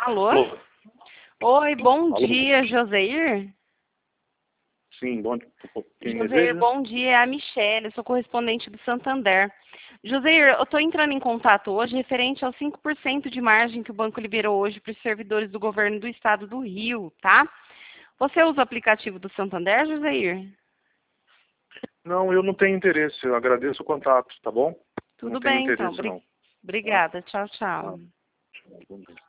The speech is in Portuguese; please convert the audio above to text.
Alô? Alô? Oi, bom Alô? dia, Joseir. Sim, bom dia. Quem Joseir, deseja? bom dia, é a Michelle, eu sou correspondente do Santander. Joseir, eu estou entrando em contato hoje referente aos 5% de margem que o banco liberou hoje para os servidores do governo do estado do Rio, tá? Você usa o aplicativo do Santander, Joseir? Não, eu não tenho interesse. Eu agradeço o contato, tá bom? Não Tudo tenho bem, então. interesse, não. Tá? Obrigada. Tchau, Tá. tchau. Bom dia.